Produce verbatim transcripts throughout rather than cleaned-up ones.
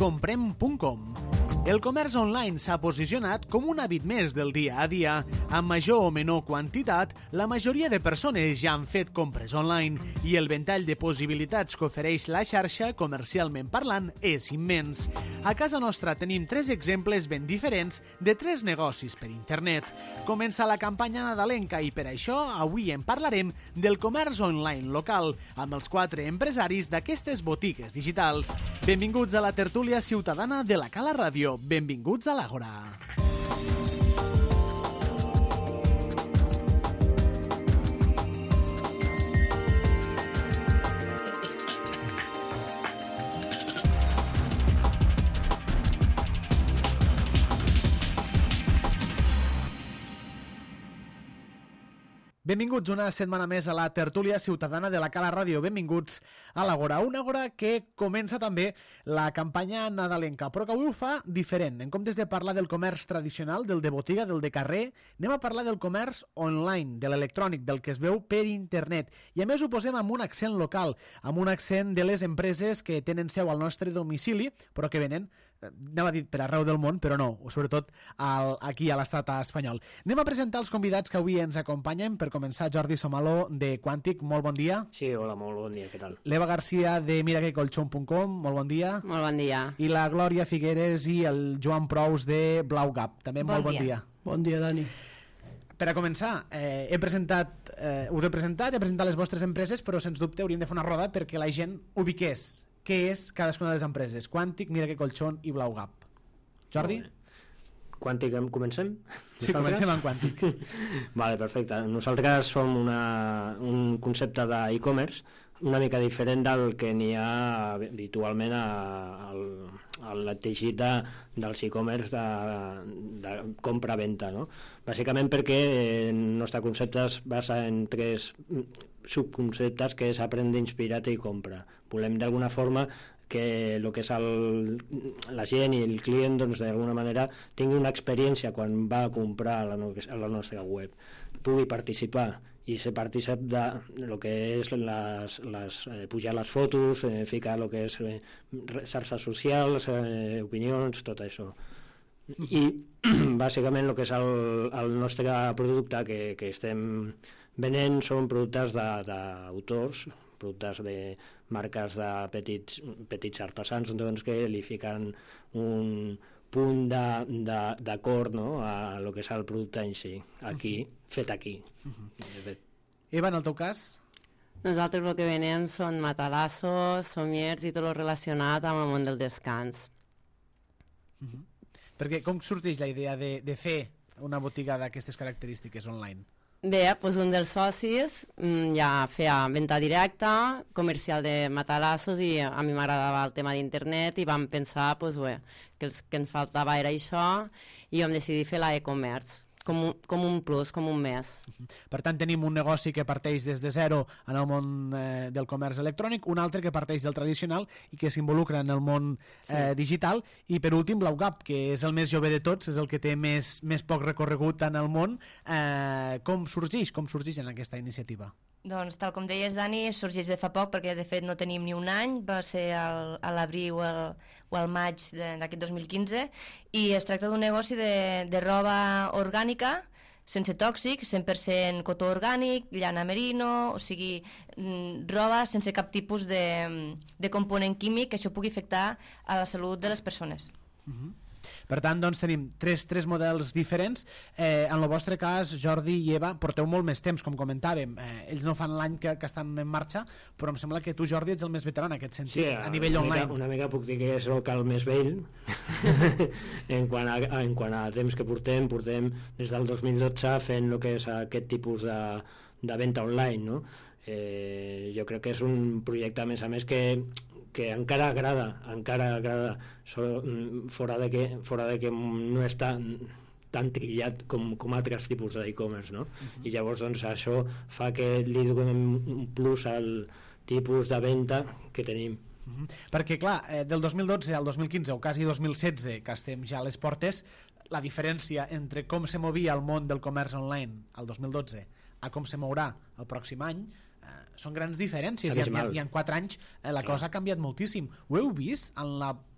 comprem punt com. El comerç online s'ha posicionat com un hàbit més del dia a dia. Amb major o menor quantitat, la majoria de persones ja han fet compres online i el ventall de possibilitats que ofereix la xarxa, comercialment parlant, és immens. A casa nostra tenim tres exemples ben diferents de tres negocis per internet. Comença la campanya nadalenca i per això avui en parlarem del comerç online local amb els quatre empresaris d'aquestes botigues digitals. Benvinguts a la tertúlia ciutadana de la Cala Ràdio. Benvinguts a l'Àgora. Benvinguts una setmana més a la tertúlia ciutadana de la Cala Ràdio. Benvinguts a l'Àgora, una Àgora que comença també la campanya nadalenca, però que avui ho fa diferent. En comptes de parlar del comerç tradicional, del de botiga, del de carrer, anem a parlar del comerç online, de l'electrònic, del que es veu per internet. I a més ho posem amb un accent local, amb un accent de les empreses que tenen seu al nostre domicili, però que venen, anava a dir per arreu del món, però no, sobretot al, aquí a l'estat espanyol. Anem a presentar els convidats que avui ens acompanyen. Per començar, Jordi Somalo, de Quàntic, molt bon dia. Sí, hola, molt bon dia, què tal? L'Eva Garcia, de mira que colchón punt com, molt bon dia. Molt bon dia. I la Glòria Figueres i el Joan Prous, de Blau Gap, també bon molt bon dia. dia. Bon dia, Dani. Per a començar, eh, he presentat, eh, us he presentat, he presentat les vostres empreses, però sens dubte hauríem de fer una roda perquè la gent ubiqués què és cadascuna de les empreses. Quàntic, Mira que colchón i Blau Gap. Jordi? Quàntic, comencem? Sí, Nosaltres? Comencem amb Quàntic. Vale, perfecte. Nosaltres som una, un concepte d'e-commerce una mica diferent del que n'hi ha habitualment al, al teixit de, dels e-commerce de, de compra-venta, no? Bàsicament perquè el nostre concepte es basa en tres subconceptes, que és aprendre, inspirar-te i compra. Volem d'alguna forma que el que és el, la gent i el client, doncs, d'alguna manera tingui una experiència quan va a comprar a la, a la nostra web, pugui participar i ser partícip de lo que és les, les, eh, pujar les fotos, eh, ficar el que és eh, xarxes socials, eh, opinions, tot això. I bàsicament el que és el, el nostre producte que, que estem venent són productes d'autors, productes de marques de petits, petits artesans, doncs, que li fiquen un punt d'acord, no?, a lo que és el producte en si, aquí, uh-huh. fet aquí. Uh-huh. Eva, en el teu cas? Nosaltres el que venem són matalassos, somiers i tot el relacionat amb el món del descans. Uh-huh. Perquè com sorteix la idea de, de fer una botiga d'aquestes característiques online? Bé, doncs un dels socis ja feia venda directa, comercial de matalassos, i a mi m'agradava el tema d'internet i vam pensar doncs, bé, que el que ens faltava era això i vam decidir fer l'e-commerce. Com un, com un plus, com un més. Per tant, tenim un negoci que parteix des de zero en el món eh, del comerç electrònic, un altre que parteix del tradicional i que s'involucra en el món sí. eh, digital, i per últim Blau Gap, que és el més jove de tots, és el que té més, més poc recorregut en el món. Eh, com sorgeix? Com sorgeix en aquesta iniciativa? Doncs, tal com deies, Dani, sorgeix de fa poc, perquè de fet no tenim ni un any, va ser al, a l'abril o, el, o al maig d'aquest dos mil quinze, i es tracta d'un negoci de, de roba orgànica, sense tòxic, cent per cent cotó orgànic, llana merino, o sigui, roba sense cap tipus de, de component químic que això pugui afectar a la salut de les persones. Uh-huh. Per tant, doncs, tenim tres, tres models diferents. Eh, en el vostre cas, Jordi i Eva, porteu molt més temps, com comentàvem. Eh, ells no fan l'any que, que estan en marxa, però em sembla que tu, Jordi, ets el més veterà en aquest sentit, sí, a nivell una online. Mica, una mica puc dir que soc el més vell. en, quant a, en quant a temps que portem, portem des del dos mil dotze fent el que és aquest tipus de, de venda online, no? Eh, jo crec que és un projecte, a més a més, que que encara agrada, encara agrada, fora de que, fora de que no està tan trillat com, com altres tipus d'e-commerce, no? Uh-huh. I llavors, doncs, això fa que li donem un plus al tipus de venda que tenim. Uh-huh. Perquè, clar, eh, del dos mil dotze al dos mil quinze, o quasi dos mil setze, que estem ja a les portes, la diferència entre com se movia el món del comerç online al dos mil dotze a com se mourà el pròxim any, eh, són grans diferències, i en, i en quatre anys eh, la Clar. cosa ha canviat moltíssim. Ho heu vist en la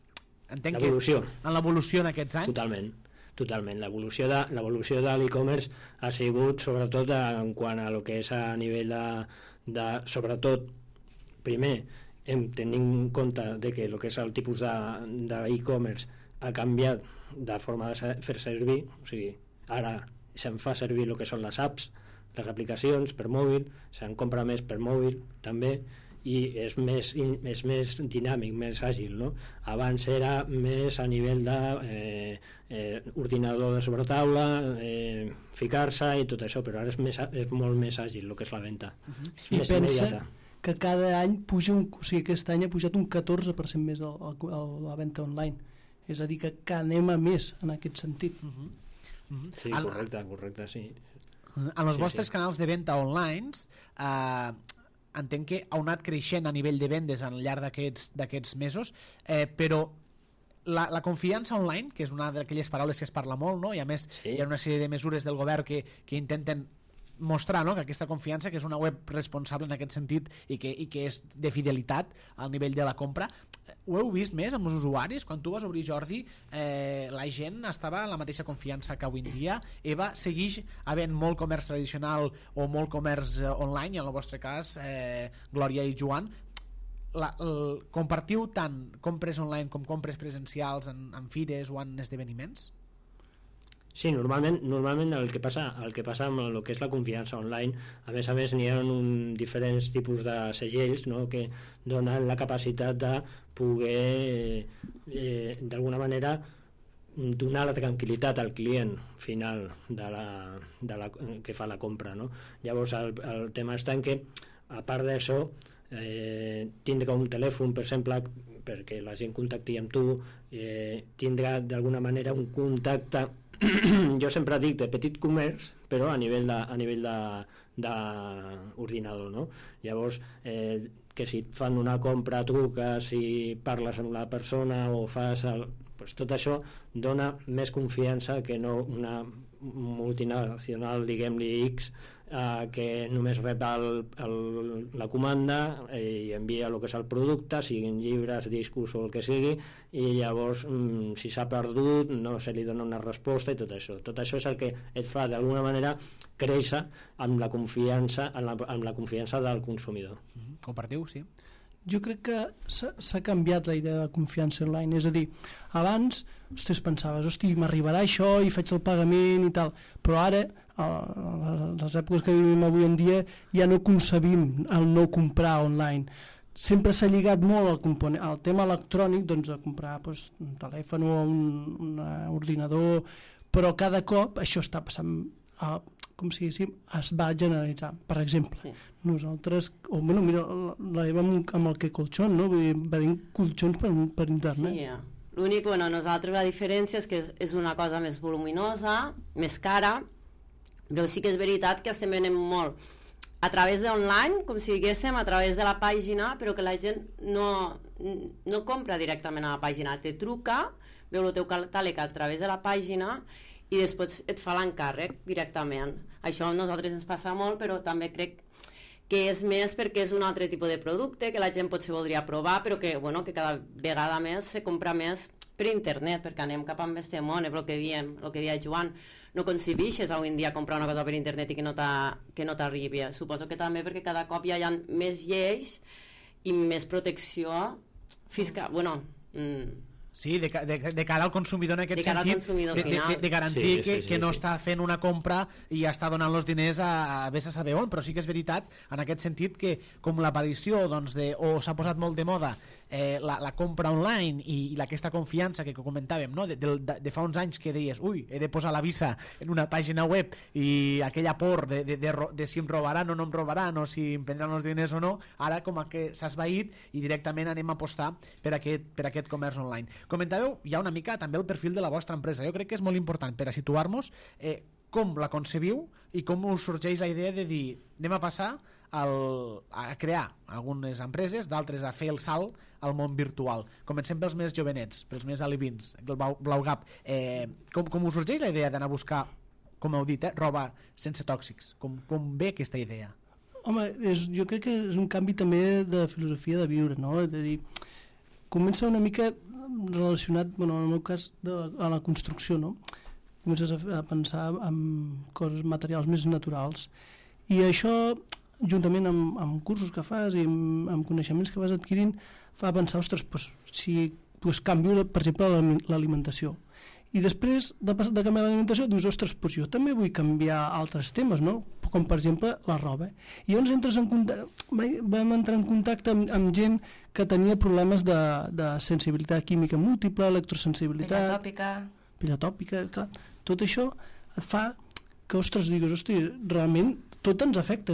entenc l'evolució. que en l'evolució en aquests anys... Totalment, totalment. L'evolució de, l'evolució de l'e-commerce ha sigut sobretot en quant a lo que és a nivell de, de sobretot, primer, hem tenint en compte de que el que és el tipus d'e-commerce ha canviat de forma de fer servir, o sigui, ara se'n fa servir el que són les apps, les aplicacions per mòbil, se'n compra més per mòbil també, i és més, és més dinàmic, més àgil, no? Abans era més a nivell de eh, eh, ordinador de sobretaula, eh, ficar-se i tot això, però ara és, més, és molt més àgil el que és la venda. Uh-huh. És I més pensa immediata. que cada any puja, un, o sigui, aquest any ha pujat un catorze per cent més el, el, el, la venda online. És a dir, que, que anem a més en aquest sentit. Uh-huh. Uh-huh. Sí, correcte, correcte, sí. En els sí, vostres sí. canals de venda online, eh, entenc que ha anat creixent a nivell de vendes al llarg d'aquests d'aquests mesos, eh, però la, la confiança online, que és una d'aquelles paraules que es parla molt, no? I a més sí. hi ha una sèrie de mesures del govern que, que intenten mostrar, no?, que aquesta confiança, que és una web responsable en aquest sentit i que, i que és de fidelitat al nivell de la compra, ho heu vist més amb els usuaris? Quan tu vas obrir, Jordi, eh, la gent estava en la mateixa confiança que avui en dia? Eva, segueix havent molt comerç tradicional o molt comerç eh, online, i en el vostre cas eh, Glòria i Joan, la, el, compartiu tant compres online com compres presencials en, en fires o en esdeveniments? Sí, normalment, normalment el que passa el que passa amb el que és la confiança online, a més a més n'hi ha un diferents tipus de segells, no?, que donen la capacitat de poder eh, d'alguna manera donar la tranquil·litat al client final de la, de la, que fa la compra, no? Llavors el, el tema està en que, a part d'això, eh, tindre un telèfon, per exemple, perquè la gent contacti amb tu, eh, tindrà d'alguna manera un contacte, jo sempre dic de petit comerç, però a nivell de, a nivell de, de ordinador, no? Llavors, eh, que si et fan una compra, truques, si parles amb la persona o fas el, pues tot això dona més confiança que no una multinacional, diguem-li X, eh, que només rep el, el, la comanda i envia el que és el producte, siguin llibres, discos o el que sigui, i llavors mm, si s'ha perdut no se li dona una resposta i tot això. Tot això és el que et fa d'alguna manera créixer amb la confiança, amb la, amb la confiança del consumidor. Mm-hmm. Compartiu, sí. Jo crec que s'ha canviat la idea de confiança online, és a dir, abans, ostres, pensaves, hosti, m'arribarà això i faig el pagament i tal, però ara, a les èpoques que vivim avui en dia, ja no concebim el no comprar online. Sempre s'ha lligat molt al, component, al tema electrònic, doncs a comprar doncs, un telèfon o un, un ordinador, però cada cop això està passant a, com si diguéssim, es va generalitzar. Per exemple, sí. nosaltres, o bueno, mira, la Eva amb, amb el que colxon, no? Vull dir, venim colxons per, per internet. Sí, ja. L'únic, bueno, nosaltres la diferència és que és, és una cosa més voluminosa, més cara, però sí que és veritat que estem venent molt a través d'online, com si diguéssim, a través de la pàgina, però que la gent no, no compra directament a la pàgina, te truca, veu el teu catàleg a través de la pàgina i després et fa l'encàrrec directament. Això a nosaltres ens passa molt, però també crec que és més perquè és un altre tipus de producte que la gent potser voldria provar, però que, bueno, que cada vegada més se compra més per internet, perquè anem cap amb este món, és el que diem, el que deia Joan, no concebixes avui en dia comprar una cosa per internet i que no t'arribi. Suposo que també perquè cada cop hi ha més lleis i més protecció fiscal, bueno... Mm, sí, de, de, de cara al consumidor en aquest de cara sentit, al consumidor de, de, de, de garantir sí, sí, que, sí, que no sí. està fent una compra i està donant els diners a, a vés a saber on, però sí que és veritat en aquest sentit que com l'aparició doncs, de, o s'ha posat molt de moda eh, la, la compra online i, i aquesta confiança que comentàvem, no? de, de, de fa uns anys que deies, ui, he de posar la visa en una pàgina web i aquella por de, de, de, de, de si em robaran o no em robaran o si em prendran els diners o no, ara com que s'ha esvaït i directament anem a apostar per aquest, per aquest comerç online. Comentàveu, hi ha una mica també el perfil de la vostra empresa. Jo crec que és molt important per a situar-nos eh, com la concebiu i com us sorgeix la idea de dir anem a passar al, a crear algunes empreses, d'altres a fer el salt al món virtual. Comencem pels més jovenets, pels més alevins, el Blau Gap. Eh, com, com us sorgeix la idea d'anar a buscar, com heu dit, eh, roba sense tòxics? Com, com ve aquesta idea? Home, és, jo crec que és un canvi també de filosofia de viure, no? De dir, comença una mica relacionat, bueno, en el meu cas, de la, a la construcció, no? Comences a, a pensar en coses materials més naturals. I això, juntament amb, amb cursos que fas i amb, amb coneixements que vas adquirint, fa pensar, ostres, doncs, si doncs, canvio, per exemple, l'alimentació. I després de, de canviar l'alimentació dius, ostres, doncs jo també vull canviar altres temes, no? Com per exemple la roba. I llavors entres en contacte, vam entrar en contacte amb, amb gent que tenia problemes de, de sensibilitat química múltiple, electrosensibilitat... Pell atòpica... Pell atòpica, clar. Tot això et fa que, ostres, digues, hosti, realment tot ens afecta,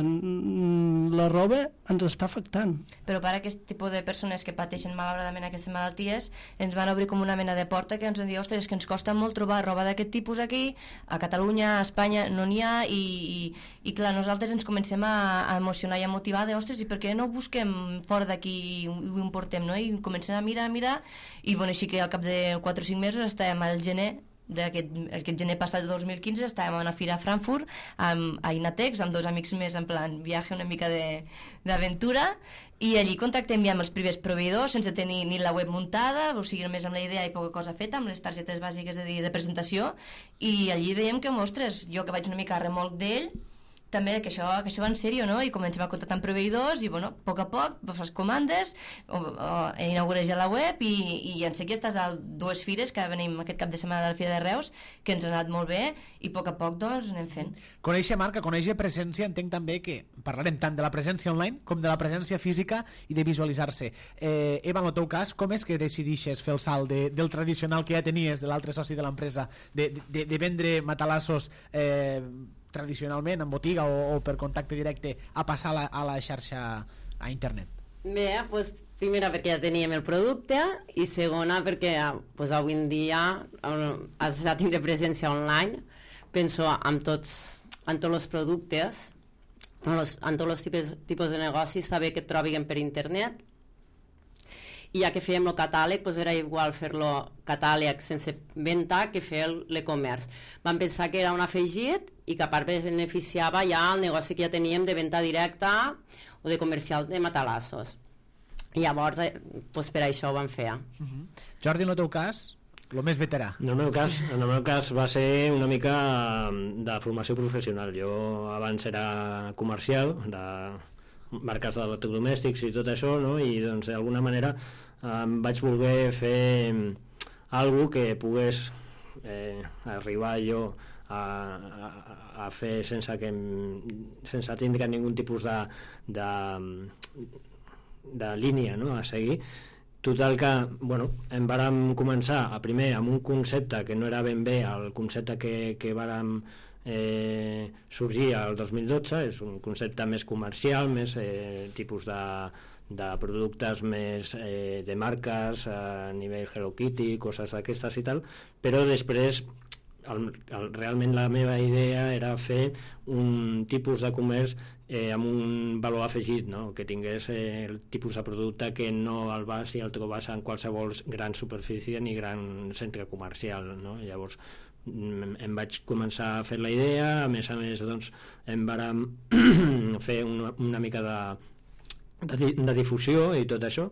la roba ens està afectant. Però per a aquest tipus de persones que pateixen malauradament aquestes malalties, ens van obrir com una mena de porta que ens van dir, ostres, és que ens costa molt trobar roba d'aquest tipus aquí, a Catalunya, a Espanya, no n'hi ha, i, i, i clar, nosaltres ens comencem a, a emocionar i a motivar de, ostres, i per què no ho busquem fora d'aquí i ho importem, no? I comencem a mirar, a mirar, i bueno, així que al cap de quatre o cinc mesos estàvem al gener, d'aquest aquest gener passat de dos mil quinze estàvem a una fira a Frankfurt amb, a Inatex, amb dos amics més en plan viatge una mica d'aventura i allí contactem ja amb els primers proveïdors sense tenir ni la web muntada, o sigui, només amb la idea i poca cosa feta, amb les targetes bàsiques de, de presentació, i allí veiem que, ostres, jo que vaig una mica a remolc d'ell, també que això, que això va en sèrio, no? I comencem a contactar amb proveïdors i, bueno, a poc a poc fas comandes, o, o, inaugures ja la web i, i en sé que estàs a dues fires que venim aquest cap de setmana de la Fira de Reus, que ens ha anat molt bé i a poc a poc, doncs, anem fent. Conèixer marca, conèixer presència, entenc també que parlarem tant de la presència online com de la presència física i de visualitzar-se. Eh, Eva, en el teu cas, com és que decidixes fer el salt de, del tradicional que ja tenies, de l'altre soci de l'empresa, de, de, de vendre matalassos eh, tradicionalment en botiga o, o per contacte directe a passar a la, a la xarxa a internet? Bé, doncs primera perquè ja teníem el producte i segona perquè pues, avui en dia has de tindre presència online. Penso en tots, en tots els productes, en, los, en tots els tipus, tipus de negocis, està bé que et trobin per internet. I ja que fèiem el catàleg, doncs era igual fer-lo catàleg sense venda que fer l'e-commerce. Vam pensar que era un afegit i que a part beneficiava ja el negoci que ja teníem de venda directa o de comercial de matalassos. I llavors, doncs per això ho vam fer. Uh-huh. Jordi, en el teu cas, el més veterà. En el meu cas, en el meu cas va ser una mica de formació professional. Jo abans era comercial, de marques d'electrodomèstics i tot això, no? I doncs d'alguna manera em vaig voler fer alguna que pogués eh, arribar jo a, a, a fer sense que sense tindre ningun tipus de, de, de línia, no? A seguir. Total que, bueno, em vàrem començar a primer amb un concepte que no era ben bé el concepte que, que vàrem Eh, sorgir el dos mil dotze, és un concepte més comercial, més eh, tipus de, de productes més eh, de marques a nivell Hello Kitty, coses d'aquestes i tal, però després el, el, realment la meva idea era fer un tipus de comerç eh, amb un valor afegit, no? Que tingués eh, el tipus de producte que no el vas i el trobes en qualsevol gran superfície ni gran centre comercial, no? Llavors em vaig començar a fer la idea, a més a més doncs, em vàrem fer una, una mica de, de, de difusió i tot això,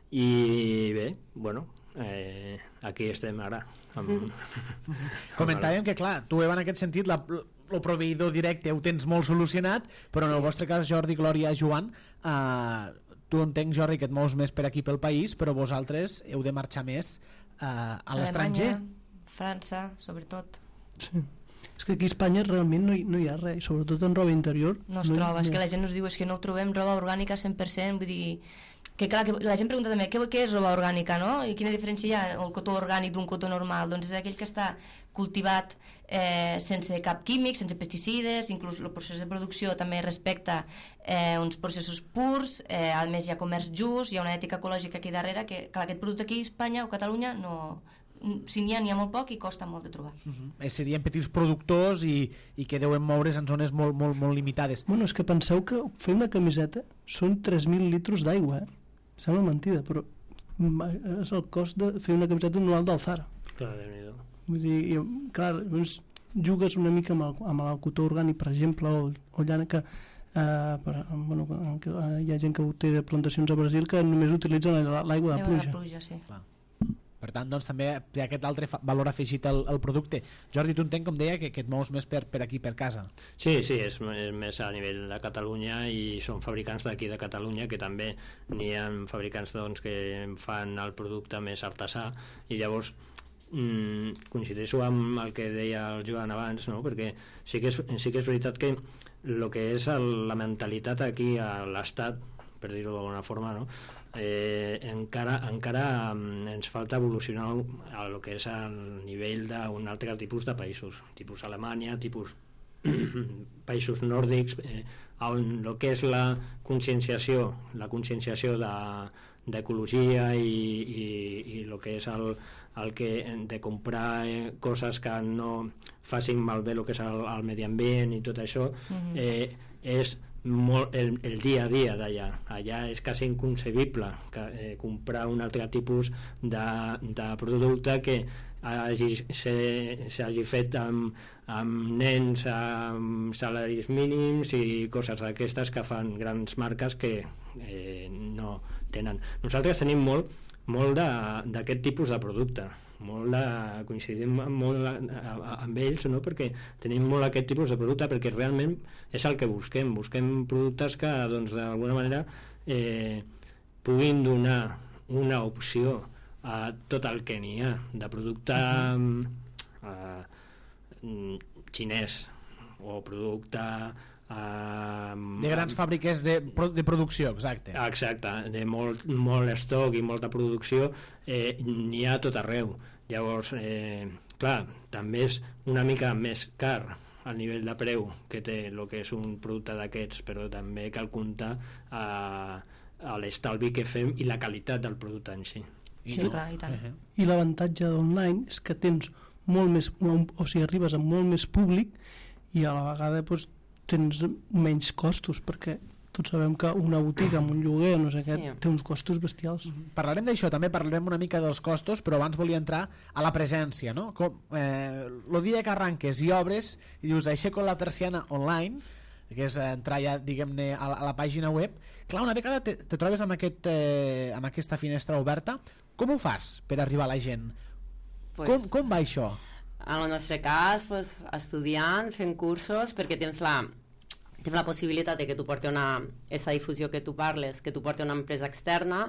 i bé, bueno, eh, aquí estem ara amb... mm. Comentàvem que clar, tu Eva en aquest sentit la, el proveïdor directe ho tens molt solucionat, però en el vostre cas Jordi, Glòria, Joan, eh, tu entenc Jordi que et mous més per aquí pel país, però vosaltres heu de marxar més eh, a l'estranger. França, sobretot. Sí. És que aquí a Espanya realment no hi, no hi ha res, sobretot en roba interior. No es no troba, hi, és que la gent ens diu és que no ho trobem roba orgànica cent per cent, vull dir... Que clar, que la gent pregunta també, què, què és roba orgànica, no? I quina diferència hi ha el cotó orgànic d'un cotó normal? Doncs és aquell que està cultivat eh, sense cap químic, sense pesticides, inclús el procés de producció també respecta eh, uns processos purs, eh, a més hi ha comerç just, hi ha una ètica ecològica aquí darrere, que clar, aquest producte aquí a Espanya o Catalunya no... si n'hi ha, n'hi ha molt poc i costa molt de trobar. Uh-huh. Serien petits productors i, i que deuen moure's en zones molt, molt, molt limitades. Bueno, és que penseu que fer una camiseta són tres mil litres d'aigua, eh? Sembla mentida, però és el cost de fer una camiseta anual del Zara. Clar, déu-n'hi-do. Vull dir, i, clar, doncs jugues una mica amb el, amb el cotó orgànic, per exemple, o, o llana que Uh, per, bueno, que, uh, hi ha gent que té plantacions a Brasil que només utilitzen l'aigua de pluja. De pluja, sí. Clar. Per tant, doncs, també té aquest altre valor afegit al, al producte. Jordi, tu entenc, com deia, que, que et mous més per, per aquí, per casa. Sí, sí, és, és més a nivell de Catalunya i són fabricants d'aquí de Catalunya, que també n'hi ha fabricants doncs, que fan el producte més artesà, i llavors mm, coincideixo amb el que deia el Joan abans, no? Perquè sí que, és, sí que és veritat que el que és el, la mentalitat aquí a l'Estat, per dir-ho d'alguna forma, no? Eh, encara, encara um, ens falta evolucionar a lo que és el nivell d'un altre tipus de països, tipus Alemanya, tipus països nòrdics, eh, on el que és la conscienciació, la conscienciació de, d'ecologia i, i, i el que és el, el que de comprar eh, coses que no facin malbé el que és el, el medi ambient i tot això, mm-hmm. eh, és molt, el, el dia a dia d'allà. Allà és quasi inconcebible que, eh, comprar un altre tipus de, de producte que hagi, s'hagi fet amb, amb nens amb salaris mínims i coses d'aquestes que fan grans marques que eh, no tenen. Nosaltres tenim molt, molt d'aquest tipus de producte, molt de, coincidim molt a, a, amb ells, no? Perquè tenim molt aquest tipus de producte, perquè realment és el que busquem, busquem productes que doncs, d'alguna manera eh, puguin donar una opció a tot el que n'hi ha de producte eh, xinès o producte Uh, de grans fàbriques de, de producció, exacte. Exacte, de molt, molt estoc i molta producció, eh, n'hi ha tot arreu. Llavors, eh, clar, també és una mica més car al nivell de preu que té el que és un producte d'aquests, però també cal comptar a, a l'estalvi que fem i la qualitat del producte en si. I, sí, clar, i tant. Uh-huh. I l'avantatge d'online és que tens molt més, o sigui, arribes a molt més públic i a la vegada doncs, tens menys costos, perquè tots sabem que una botiga amb un lloguer no sé què, sí. té uns costos bestials. Parlarem d'això, també parlarem una mica dels costos, però abans volia entrar a la presència, no? Com, eh, el dia que arranques i obres i dius aixeco la persiana online, que és entrar ja, diguem-ne, a, la, a la pàgina web, clar, una vegada te, te trobes amb, aquest, eh, amb aquesta finestra oberta, com ho fas per arribar a la gent? Pues, com, com va això? En el nostre cas, pues, estudiant, fent cursos, perquè tens la, tens la possibilitat de que tu porti una, aquesta difusió que tu parles, que tu porti una empresa externa,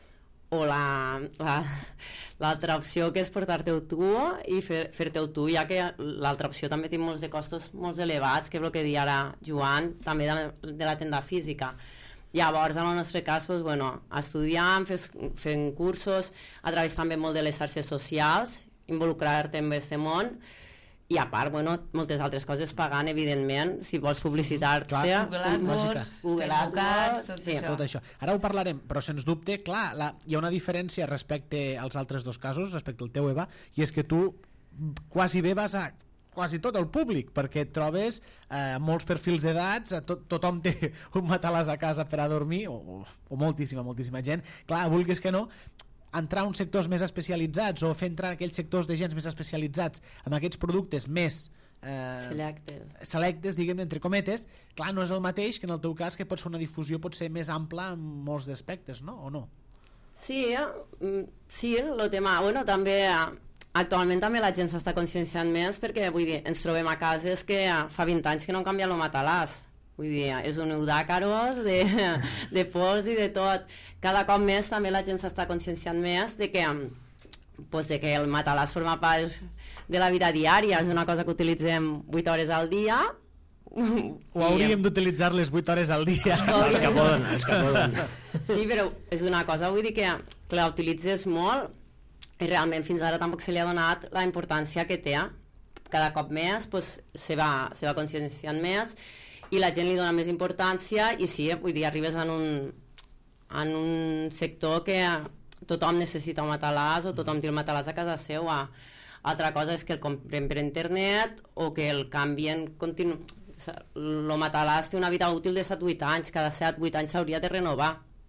o la, la, l'altra opció que és portar-te-ho tu i fer, fer-te-ho tu, ja que l'altra opció també té molts de costos molt elevats, que és el que deia ara Joan, també de la, de la tenda física. Llavors, en el nostre cas, doncs, bueno, estudiant, fes, fent cursos, a través també molt de les xarxes socials, involucrar-te en aquest món, i a part, bueno, moltes altres coses pagant, evidentment, si vols publicitar-te. Google AdWords, Google AdWords, tot, sí, tot això. Ara ho parlarem, però sens dubte, clar, la, hi ha una diferència respecte als altres dos casos, respecte al teu, Eva, i és que tu quasi bé vas a quasi tot el públic, perquè et trobes eh, molts perfils d'edats, to tothom té un matalàs a casa per a dormir, o, o, o moltíssima, moltíssima gent. Clar, vulguis que no, entrar a uns sectors més especialitzats o fer entrar aquells sectors de gens més especialitzats amb aquests productes més eh, selectes, selectes diguem entre cometes, clar, no és el mateix que en el teu cas, que pots fer una difusió pot ser més ampla en molts aspectes, no? O no? Sí, eh? sí, el tema, bueno, també actualment també la gent s'està conscienciant més, perquè vull dir, ens trobem a cases que fa vint anys que no han canviat el matalàs. Vull dir, és un niu d'àcaros, de, de pols i de tot. Cada cop més també la gent s'està conscienciant més de que, pues, de que el matalàs forma part de la vida diària, és una cosa que utilitzem vuit hores al dia. O hauríem i... d'utilitzar les vuit hores al dia. Els que poden, els que poden. Sí, però és una cosa, vull dir que, que la utilitzes molt i realment fins ara tampoc se li ha donat la importància que té. Cada cop més pues, se va, se va conscienciant més i la gent li dona més importància i sí, vull dir, arribes en un, en un sector que tothom necessita un matalàs o tothom té el matalàs a casa seva. Altra cosa és que el compren per internet o que el canvien continu... El matalàs té una vida útil de set a vuit anys, cada set a vuit anys s'hauria de renovar.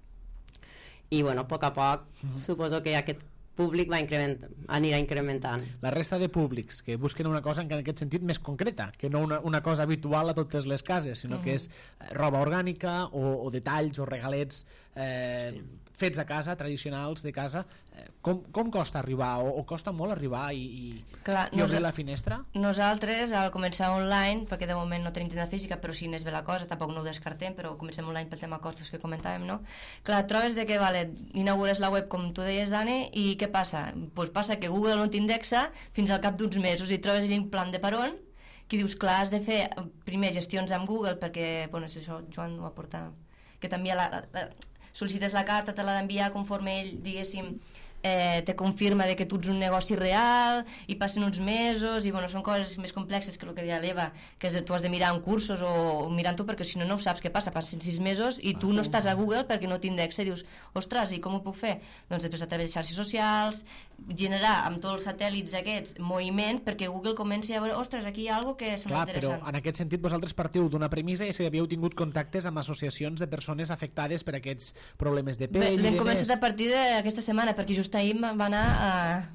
I bueno, a poc a poc mm-hmm. suposo que aquest públic va increment, anirà incrementant. La resta de públics que busquen una cosa en aquest sentit més concreta, que no una, una cosa habitual a totes les cases, sinó uh-huh. que és roba orgànica o, o detalls o regalets eh, sí. fets a casa, tradicionals de casa, eh, com, com costa arribar o, o costa molt arribar i, i, Clar, i obrir nosa- la finestra? Nosaltres, al començar online, perquè de moment no tenim tenda física, però si n'és bé la cosa, tampoc no ho descartem, però comencem online pel tema costos que comentàvem, no? Clar, et trobes de que, vale, inaugures la web com tu deies, Dani, i què passa? Pues passa que Google no t'indexa fins al cap d'uns mesos i et trobes allà un plan de per on, que dius, clar, has de fer primer gestions amb Google, perquè, bueno, si això Joan ho aporta, que t'envia la, la, la sol·licites la carta, te l'ha d'enviar conforme ell, diguéssim, eh, te confirma de que tu ets un negoci real i passen uns mesos i bueno, són coses més complexes que el que deia l'Eva, que és de, tu has de mirar en cursos o, o mirant-ho perquè si no no ho saps què passa, passen sis mesos i tu no estàs a Google perquè no t'indexa i dius, ostres, i com ho puc fer? Doncs després a través de xarxes socials, generar amb tots els satèl·lits aquests moviment perquè Google comenci a veure, ostres, aquí hi ha alguna que sembla Clar, però interessant. en aquest sentit vosaltres partiu d'una premissa i si havíeu tingut contactes amb associacions de persones afectades per aquests problemes de pell. L'hem i de començat més. a partir d'aquesta setmana perquè just ahir va anar a,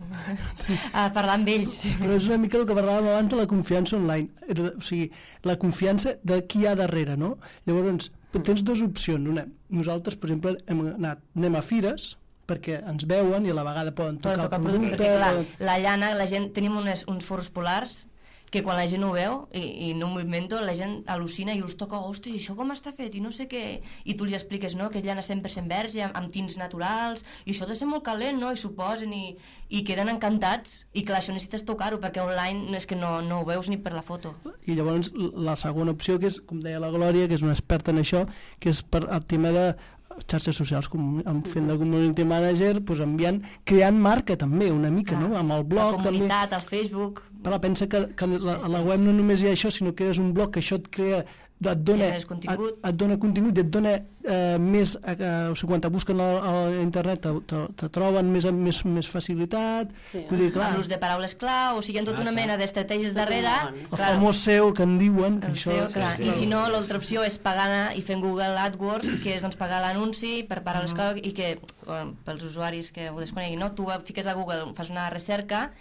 a parlar amb ells. Però és una mica el que parlàvem abans de la confiança online. O sigui, la confiança de qui hi ha darrere, no? Llavors, tens dues opcions. Una, nosaltres, per exemple, hem anat, anem a fires, perquè ens veuen i a la vegada poden tocar, tocar el producte, producte. perquè clar, poden- la llana, la gent, tenim unes, uns forros polars que quan la gent ho veu i, i no m'ho invento, la gent al·lucina i els toca, ostres, i això com està fet? I no sé què... I tu els expliques, no?, que és llana cent per cent verge, amb, amb tints naturals, i això ha de ser molt calent, no?, i s'ho posen i, i queden encantats. I clar, això necessites tocar-ho, perquè online és que no, no ho veus ni per la foto. I llavors la segona opció, que és, com deia la Glòria, que és una experta en això, que és per el tema de xarxes socials, com amb fent de community manager, doncs enviant, creant marca també una mica, Clar. no? Amb el blog La comunitat, el Facebook... també. Però pensa que, que la, a la web no només hi ha això, sinó que és un blog que això et crea, et dona, Generes contingut. et, et dona contingut i et dona eh, més, eh, o sigui, quan te busquen a, a internet te, te, te troben més, amb més, més facilitat, Sí, vull dir, clar, Amb l'ús de paraules clau, o sigui, hi ha tota una mena d'estratègies darrere. el famós S E O que en diuen, que El això... S E O, clar. sí, I sí. si no, l'altra opció és pagar i fent Google AdWords, que és doncs, pagar l'anunci per paraules clau i que, bueno, pels usuaris que ho desconeguin, no? Tu fiques a Google, fas una recerca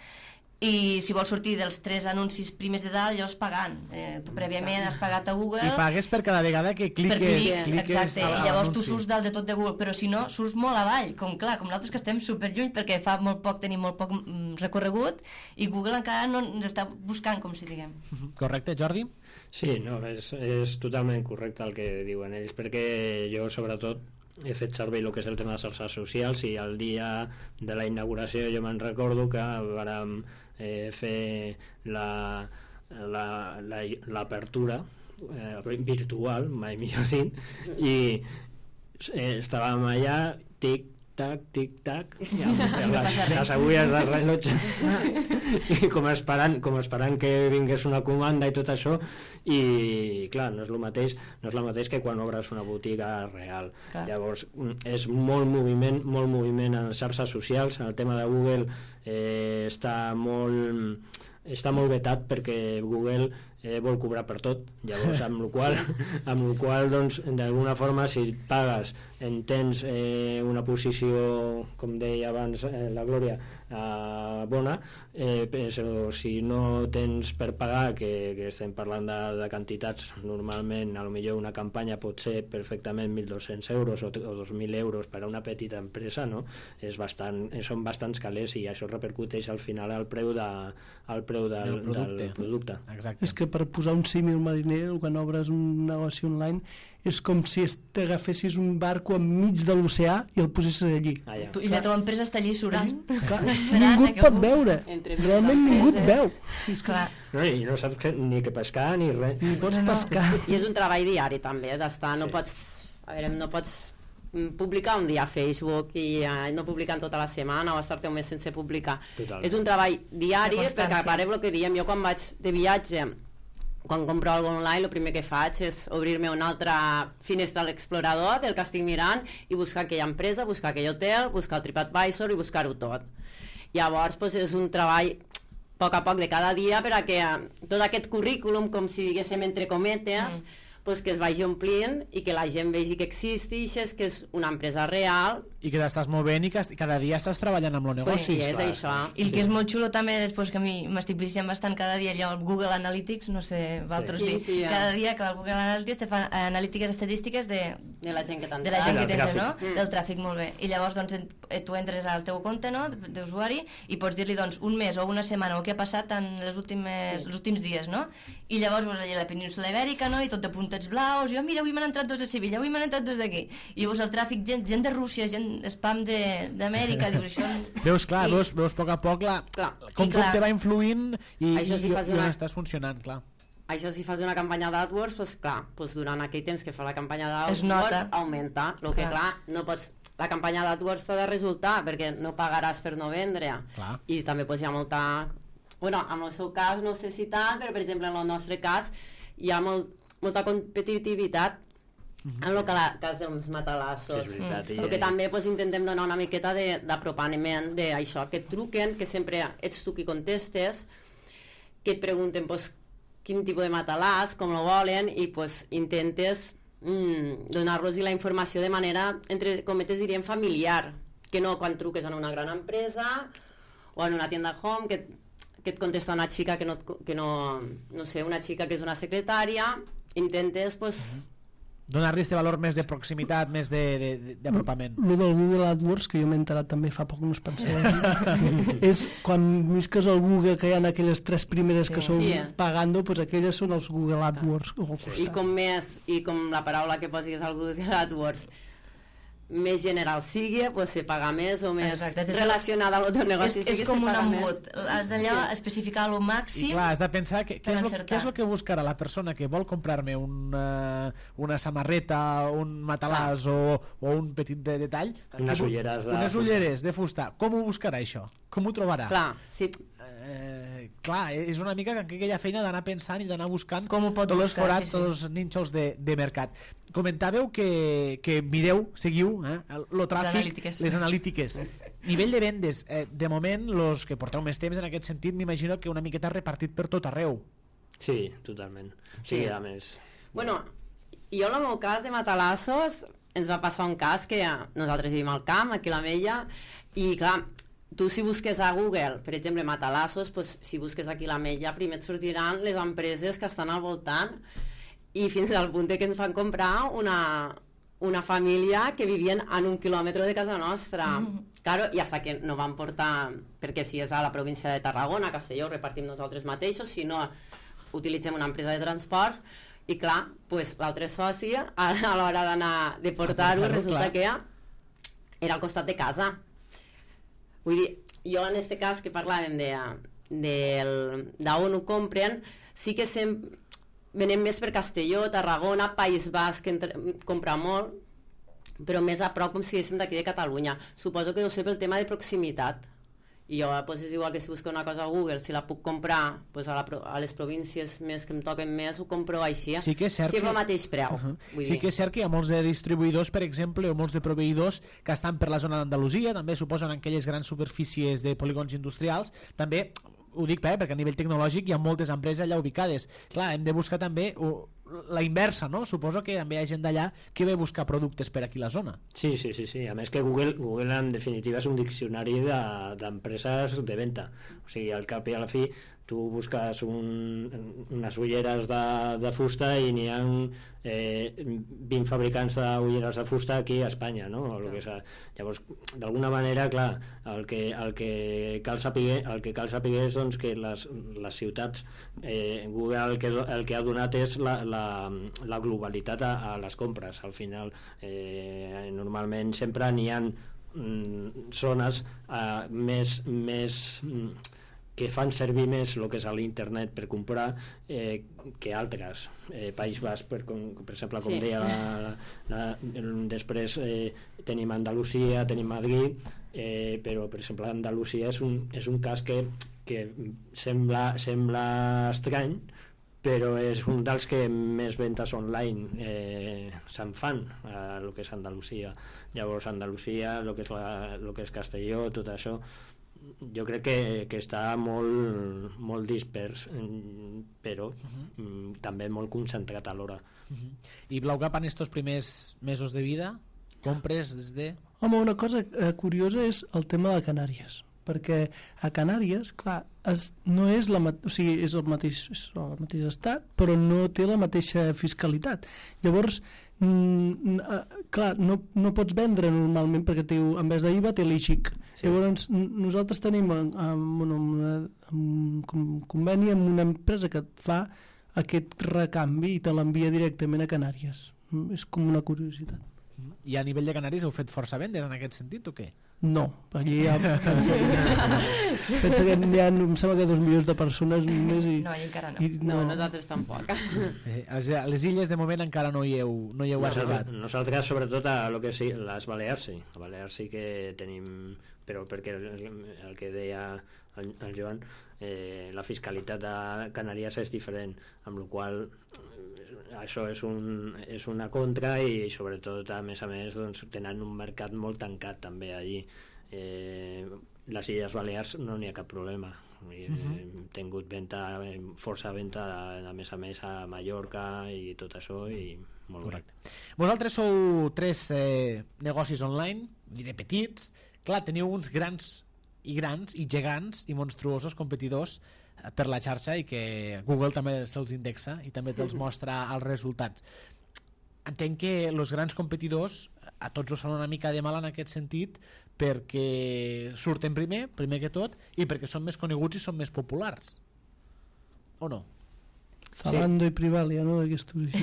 i si vols sortir dels tres anuncis primers de dalt, llavors pagant. Eh, tu prèviament has pagat a Google I pagues per cada vegada que cliques, per clics, cliques exacte, a- a i llavors tu l'anunci. surts dalt de tot de Google, però si no, surts molt avall, com clar, com nosaltres que estem superlluny perquè fa molt poc, tenim molt poc mm, recorregut i Google encara no ens està buscant, com si diguem. Correcte, Jordi? Sí, no, és, és totalment correcte el que diuen ells, perquè jo sobretot he fet servir el que és el tema de xarxes socials i el dia de la inauguració jo me'n recordo que vàrem eh, fer la, la, la, l'apertura eh, virtual, mai millor dit, i eh, estàvem allà, tic, tac, tic, tac, i amb les, les agulles del rellotge i com esperant, com esperant que vingués una comanda i tot això, i clar, no és el mateix no és el mateix que quan obres una botiga real. Clar. Llavors és molt moviment, molt moviment en xarxes socials. El tema de Google eh, està molt està molt vetat perquè Google eh, vol cobrar per tot, llavors amb la qual amb la qual doncs d'alguna forma si pagues en tens eh, una posició, com deia abans eh, la Glòria, eh, bona, eh, però si no tens per pagar, que, que estem parlant de, de quantitats, normalment a lo millor una campanya pot ser perfectament mil dos-cents euros o, o dos mil euros per a una petita empresa, no? És bastant, són bastants calés i això repercuteix al final al preu, de, al preu del, Del producte. del producte. Exacte. És que per posar un símil mariner, quan obres un negoci online, és com si t'agafessis un barco enmig de l'oceà i el posessis allí. Ah, ja. Tu, I la teva empresa està allí surant. Clar, Esperant ningú a et que pot algú- veure, Entre realment mil ningú et veu. empreses. És que Clar. No, i no saps que, ni que pescar ni res. ni pots pescar. I és un treball diari també, d'estar, no Sí. pots, a veure, no pots mm, publicar un dia a Facebook i uh, no publicar en tota la setmana o estar-te un mes sense publicar. Totalment. És un treball diari, De constància. perquè a part el que diem, jo quan vaig de viatge, quan compro alguna online, el primer que faig és obrir-me una altra finestra a l'explorador del que estic mirant i buscar aquella empresa, buscar aquell hotel, buscar el TripAdvisor i buscar-ho tot. Llavors, doncs, és un treball a poc a poc de cada dia per a que eh, tot aquest currículum, com si diguéssim entre cometes, mm. pues que es vagi omplint i que la gent vegi que existeix, que és una empresa real. I que t'estàs movent i que cada dia estàs treballant amb el negoci. Pues sí, és clar. això. I el que és molt xulo també, després que a mi m'estic viciant bastant cada dia allò, el Google Analytics, no sé, vosaltres sí, sí, sí, ja. cada dia que el Google Analytics te fa analítiques estadístiques de, De la gent que t'entra. de la gent que Del t'entra, tràfic. no? Mm. Del tràfic, molt bé. I llavors doncs, en- eh, tu entres al teu compte, no?, d'usuari, i pots dir-li doncs, un mes o una setmana o què ha passat en les últimes, Sí. els últims dies, no? I llavors veus allà la península Ibèrica, no?, i tot de puntets blaus, i oh, mira, avui m'han entrat dos de Sevilla, avui m'han entrat dos d'aquí. I veus el tràfic, gent, gent de Rússia, gent spam de- d'Amèrica, dius això... Veus, clar, I- veus, veus a poc a poc la, Clar. com, I com clar. te va influint i, Això i, sí i, fas i on una- estàs funcionant, clar. Això si fas una campanya d'AdWords, doncs clar, doncs durant aquell temps que fa la campanya Es nota. d'AdWords augmenta. El que Clar. clar, no pots... La campanya d'AdWords t'ha de resultar perquè no pagaràs per no vendre. Clar. I també doncs, hi ha molta... Bueno, en el seu cas no sé si tant, però per exemple en el nostre cas hi ha molt, molta competitivitat en el ca- cas dels matalassos. Sí, és veritat, i- Però que també doncs, intentem donar una miqueta de- d'apropament d'això, que et truquen, que sempre ets tu qui contestes, que et pregunten doncs, quin tipus de matalàs, com lo volen, i pues, intentes mm, donar-los la informació de manera, entre cometes diríem, familiar, que no quan truques en una gran empresa o en una tienda home, que, que et contesta una xica que no, et- que no, no sé, una xica que és una secretària, intentes, pues, Donar-li este valor més de proximitat, més de- de- de- d'apropament. El del Google AdWords, que jo m'he enterat també fa poc, no es pensava dir, és quan visques al Google, que hi ha aquelles tres primeres Sí. que són Sí, eh? pagando, doncs aquelles són els Google AdWords. O al i costat. com més, i com la paraula que posis al Google AdWords més general sigui, pues, se paga més o més Exacte, és de- relacionada amb el teu És, negoci és sigui, com se un paga més. embut. Has d'allò especificar el I màxim. clar, has de pensar que, què, per és lo, encertar. què és el que buscarà la persona que vol comprar-me una, una samarreta, un matalàs o, o un petit de detall. Unes Que bu- ulleres de Unes fusta. ulleres de fusta. Com ho buscarà això? Com ho trobarà? Clar, sí, Eh, clar, és una mica que aquella feina d'anar pensant i d'anar buscant Com ho pot tots els buscar, forats, sí, sí. tots els nínxols de, de mercat. Comentàveu que, que mireu, seguiu eh, el, lo tràfic, analítiques. les analítiques. Nivell de vendes, eh, de moment, los que porteu més temps en aquest sentit, m'imagino que una miqueta repartit per tot arreu. Sí, totalment. Sí, Sí. a més... bueno, jo en el meu cas de matalassos ens va passar un cas que nosaltres vivim al camp, aquí a l'Ametlla, i clar, tu si busques a Google, per exemple, matalassos, pues, si busques aquí a l'Ametlla, primer et sortiran les empreses que estan al voltant, i fins al punt que ens van comprar una, una família que vivien en un quilòmetre de casa nostra. Mm. Claro, i hasta que no van portar, perquè si és a la província de Tarragona, Castelló, ho repartim nosaltres mateixos, si no, utilitzem una empresa de transports, i clar, pues, l'altre soci, a, a l'hora d'anar de portar-ho, portar-ho, resulta clar. que era al costat de casa. Vull dir, jo en este cas que parlàvem de, de, d'on ho compren, sí que sempre venem més per Castelló, Tarragona, País Basc, que entre, compra molt, però més a prop com si diguéssim d'aquí de Catalunya. Suposo que deu ser pel tema de proximitat. I jo, doncs, és igual que si busco una cosa a Google, si la puc comprar doncs, a, la, pro- a les províncies més que em toquen més, ho compro així. Sí que és cert si és que- el mateix preu. Uh -huh. Vull Sí dir. que és cert que hi ha molts de distribuïdors, per exemple, o molts de proveïdors que estan per la zona d'Andalusia, també suposen en aquelles grans superfícies de polígons industrials, també ho dic eh, perquè a nivell tecnològic hi ha moltes empreses allà ubicades. Clar, hem de buscar també uh, la inversa, no? Suposo que també hi ha gent d'allà que ve a buscar productes per aquí a la zona. Sí, sí, sí, sí. A més que Google, Google en definitiva és un diccionari de- d'empreses de, de venda. O sigui, al cap i a la fi tu busques un, unes ulleres de, de fusta i n'hi ha eh, vint fabricants d'ulleres de fusta aquí a Espanya, no? O el que sea. Llavors, d'alguna manera, clar, el que, el que cal saber, el que cal saber és doncs, que les, les ciutats, eh, Google el que, el que ha donat és la, la, la globalitat a, a les compres. Al final, eh, normalment sempre n'hi ha mm, zones eh, més, més mm, que fan servir més el que és a l'internet per comprar eh, que altres. Eh, País Basc, per, com, per exemple, com Sí. deia la, la, la, després eh, tenim Andalusia, tenim Madrid, eh, però per exemple Andalusia és un, és un cas que, que sembla, sembla estrany, però és un dels que més ventes online eh, se'n fan, a el que és Andalusia. Llavors Andalusia, el que és, la, el que és Castelló, tot això, jo crec que, que està molt, molt dispers, però uh-huh. també molt concentrat alhora. Uh-huh. I Blaugap, en estos primers mesos de vida, compres des de... Home, una cosa eh, curiosa és el tema de Canàries, perquè a Canàries, clar, es, no és, la, o sigui, és, el mateix, és el mateix estat, però no té la mateixa fiscalitat. Llavors, mm, clar, no, no pots vendre normalment perquè té, en vez d'I V A té l'I G I C. Sí. Llavors, nosaltres tenim en, en, en, una, en un conveni amb una empresa que et fa aquest recanvi i te l'envia directament a Canàries. És com una curiositat. I a nivell de Canàries heu fet força vendes en aquest sentit o què? No, allí ja pensa que, pensa que hi ha, em sembla que dos milions de persones només i... No, i encara no. I, no. No, nosaltres tampoc. Eh, a les illes de moment encara no hi heu, no hi heu nosaltres, arribat. Nosaltres sobretot a lo que sí, les Balears sí, a Balears sí que tenim, però perquè el, el que deia el, el Joan, eh, la fiscalitat de Canàries és diferent, amb la qual això és, un, és una contra i sobretot a més a més doncs, tenen un mercat molt tancat també allí. Eh, les Illes Balears no n'hi ha cap problema. Hem uh-huh. tingut venta, força venta a més a més a Mallorca i tot això i molt correcte. Bé. Vosaltres sou tres eh, negocis online, diré petits, clar, teniu uns grans i grans i gegants i monstruosos competidors per la xarxa i que Google també se'ls indexa i també te'ls mostra els resultats. Entenc que els grans competidors a tots us fan una mica de mal en aquest sentit perquè surten primer, primer que tot, i perquè són més coneguts i són més populars. O no? Zalando sí. I Privalia, no? D'aquestos així.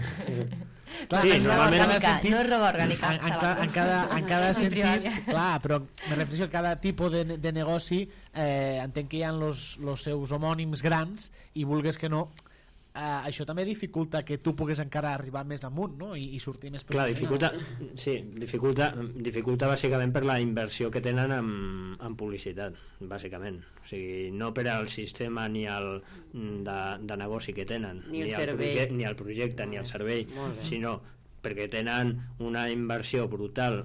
Clar, sí, no, orgànica, sentit, no és roba orgànica. En, en, ca, en, cada, en cada sentit, clar, però me refereixo a cada tipus de, de negoci, eh, entenc que hi ha els seus homònims grans i vulgues que no, eh, això també dificulta que tu puguis encara arribar més amunt, no? I, i sortir més clar, dificulta, sí, dificulta, dificulta bàsicament per la inversió que tenen en, en publicitat, bàsicament. O sigui, no per al sistema ni al de, de negoci que tenen, ni el, ni el, projecte, ni el projecte, ni el servei, sinó perquè tenen una inversió brutal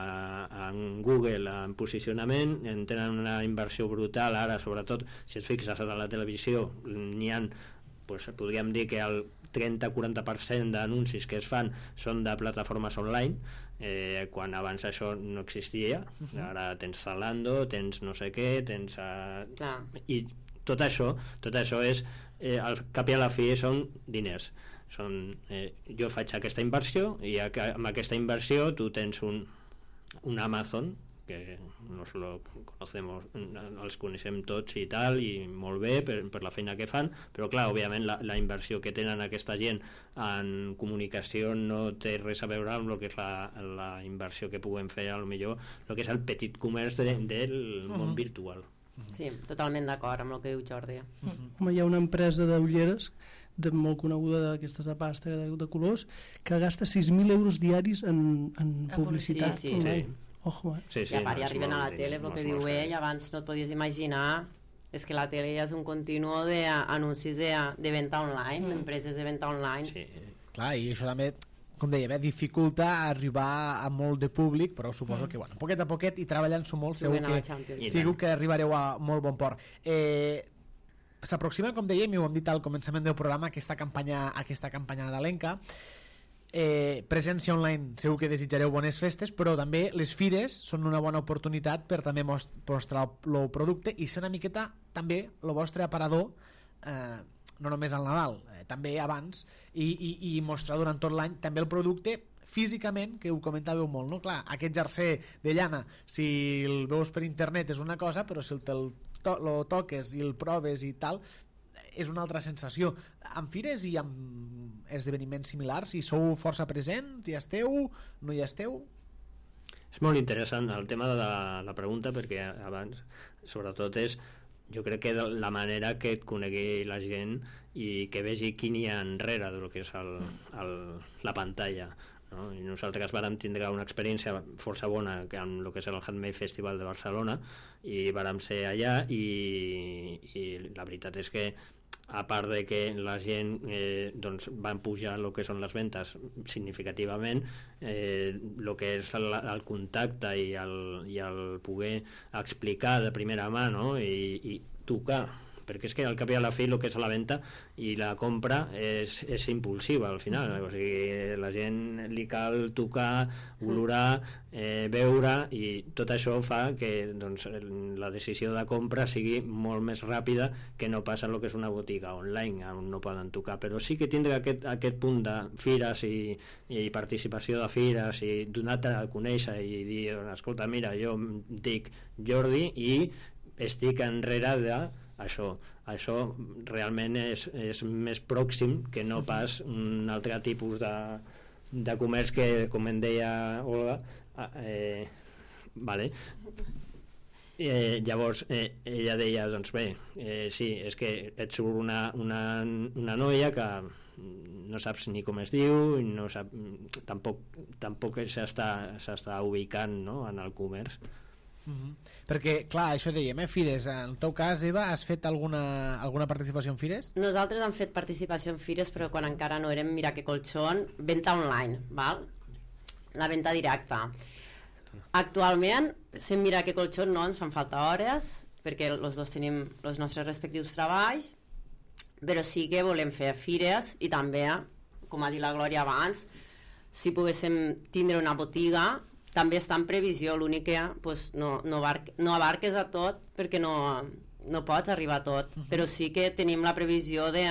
a, en Google en posicionament, tenen una inversió brutal ara, sobretot si et fixes a la televisió, n'hi ha, pues, podríem dir que el trenta a quaranta per cent d'anuncis que es fan són de plataformes online, eh, quan abans això no existia. Uh-huh. Ara tens Zalando, tens no sé què, tens... Uh, i tot això, tot això és, eh, al cap i a la fi són diners. Són, eh, jo faig aquesta inversió i amb aquesta inversió tu tens un, un Amazon que nos lo conocemos, els coneixem tots i tal, i molt bé per, per la feina que fan, però clar, òbviament la, la inversió que tenen aquesta gent en comunicació no té res a veure amb el que és la, la inversió que puguem fer a lo millor el que és el petit comerç de, del món uh-huh. virtual. Sí, totalment d'acord amb el que diu Jordi. Uh-huh. Home, hi ha una empresa d'ulleres de, molt coneguda d'aquestes de pasta de, de colors que gasta sis mil euros diaris en, en publicitat. Sí, sí. Sí. Ojo, eh? Sí, sí, I a part no, ja arriben a la tele, el que diu ell, abans no et podies imaginar, és que la tele ja és un continuo d'anuncis de, de venda online, mm. d'empreses de venda online. Sí. Clar, i això també, com deia, bé, dificulta arribar a molt de públic, però suposo mm. que, bueno, poquet a poquet i treballant-s'ho molt, segur que, segur que arribareu a molt bon port. Eh, S'aproxima, com dèiem, i ho hem dit al començament del programa, aquesta campanya, aquesta campanya nadalenca. Eh, presència online segur que desitjareu bones festes, però també les fires són una bona oportunitat per també most mostrar el producte i ser una miqueta també el vostre aparador, eh, no només al Nadal, eh, també abans, i, i, i mostrar durant tot l'any també el producte físicament, que ho comentàveu molt, no? Clar, aquest jersei de llana, si el veus per internet és una cosa, però si el, el, to lo toques i el proves i tal, és una altra sensació. Amb fires i amb esdeveniments similars, si sou força presents, hi esteu, no hi esteu? És molt interessant el tema de la, la pregunta, perquè abans, sobretot, és jo crec que la manera que et conegui la gent i que vegi qui n'hi ha enrere del que és el, el, la pantalla, no? I nosaltres vàrem tindre una experiència força bona amb el que és el Handmade Festival de Barcelona i vàrem ser allà i, i la veritat és que a part de que la gent eh, doncs van pujar el que són les ventes significativament, eh, el que és el, el contacte i el, i el poder explicar de primera mà, no? I, i tocar, perquè és que al cap i a la fi el que és la venda i la compra és, és impulsiva al final, o sigui, la gent li cal tocar, olorar, eh, veure, i tot això fa que doncs, la decisió de compra sigui molt més ràpida que no passa el que és una botiga online on no poden tocar, però sí que tindre aquest, aquest punt de fires i, i participació de fires i donar-te a conèixer i dir, escolta, mira, jo em dic Jordi i estic enrere de això, això realment és, és més pròxim que no pas un altre tipus de, de comerç que, com em deia Olga, eh, vale. Eh, llavors eh, ella deia, doncs bé, eh, sí, és que et surt una, una, una noia que no saps ni com es diu, no sap, tampoc, tampoc s'està s'està ubicant, no?, en el comerç. Uh-huh. Perquè, clar, això dèiem, eh, fires. En el teu cas, Eva, has fet alguna, alguna participació en fires? Nosaltres hem fet participació en fires, però quan encara no érem Miracle Colchón, venda online, val? La venda directa. Actualment, sent Miracle Colchón no ens fan falta hores, perquè els dos tenim els nostres respectius treballs, però sí que volem fer fires i també, com ha dit la Glòria abans, si poguéssim tindre una botiga, també està en previsió, l'únic que pues, no, no, abarque, no abarques a tot perquè no, no pots arribar a tot, uh-huh. Però sí que tenim la previsió de,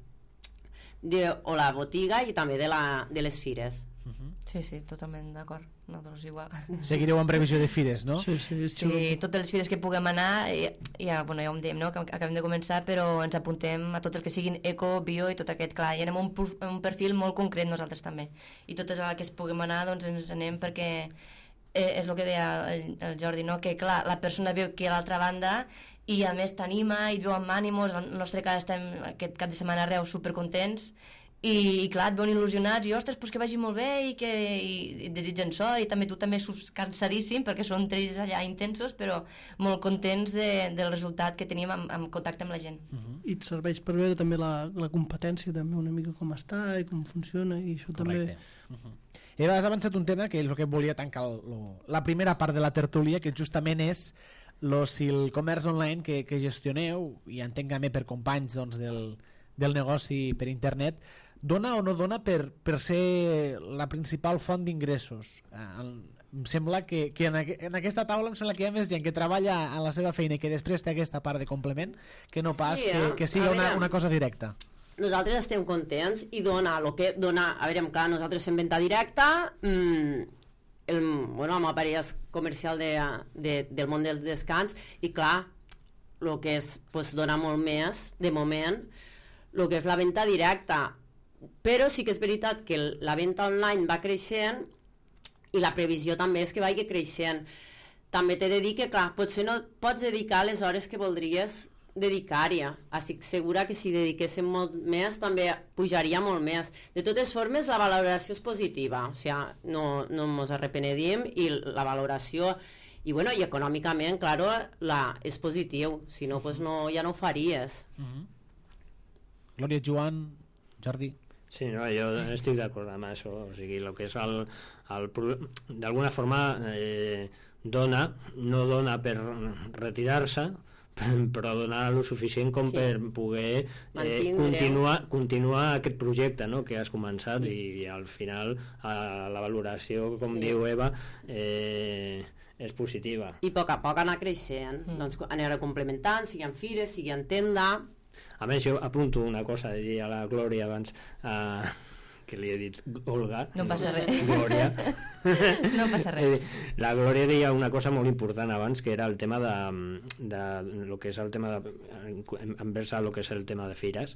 de o la botiga i també de, la, de les fires. Uh-huh. Sí, sí, totalment d'acord, nosaltres igual. Seguireu en previsió de fires, no? Sí, sí, sí, totes les fires que puguem anar, ja, bueno, ja ho dèiem, no? Que acabem de començar, però ens apuntem a tots els que siguin eco, bio i tot aquest, clar, i anem un, un perfil molt concret nosaltres també, i totes les que es puguem anar, doncs ens anem perquè eh, és el que deia el, el Jordi, no? Que clar, la persona veu que a l'altra banda i a més t'anima i viu amb ànimos, en el nostre cas estem aquest cap de setmana a Reus supercontents, i, i clar, et veuen il·lusionats i ostres, pues que vagi molt bé i que i, i desitgen sort, i també tu també surts cansadíssim perquè són tres allà intensos, però molt contents de, del resultat que tenim en, en contacte amb la gent. Uh-huh. I et serveix per veure també la, la competència, també una mica com està i com funciona, i això correcte. També... Uh-huh. Eva, has avançat un tema que és el que volia tancar el, lo, la primera part de la tertúlia, que justament és lo, si el comerç online que, que gestioneu, i entenc també per companys doncs, del, del negoci per internet, dona o no dona per, per ser la principal font d'ingressos. Eh, em sembla que, que en, aqu en aquesta taula em sembla que hi ha més gent que treballa en la seva feina i que després té aquesta part de complement que no pas sí, eh? que, que sigui una, una cosa directa. Nosaltres estem contents i dona el que dona, a veure, clar, nosaltres fem venda directa, mmm, el, bueno, amb aparells comercial de, de, del món del descans, i clar, el que és, pues, dona molt més, de moment, el que és la venda directa. Però sí que és veritat que la venda online va creixent i la previsió també és que vagi creixent. També t'he de dir que, clar, potser no pots dedicar les hores que voldries dedicar-hi. Estic segura que si dediquéssim molt més també pujaria molt més. De totes formes, la valoració és positiva, o sigui, no, no ens arrepenedim, i la valoració, i, bueno, i econòmicament, claro, la, és positiu, si no, pues no, ja no ho faries. Uh-huh. Glòria, Joan, Jordi. Sí, no, jo estic d'acord amb això, o sigui, el que és el, el d'alguna forma eh, dona, no dona per retirar-se, però dona el suficient com sí. per poder eh, continuar, continuar aquest projecte, no?, que has començat, sí. i, i al final eh, la valoració, com sí. diu Eva, eh, és positiva. I a poc a poc anar creixent, mm. doncs anar complementant, sigui en fires, sigui en tenda. A més, jo apunto una cosa, deia la Glòria abans, uh, que li he dit Olga. No passa res. Glòria. No passa res. La Glòria deia una cosa molt important abans, que era el tema de, de lo que és el tema de, envers a lo que és el tema de fires.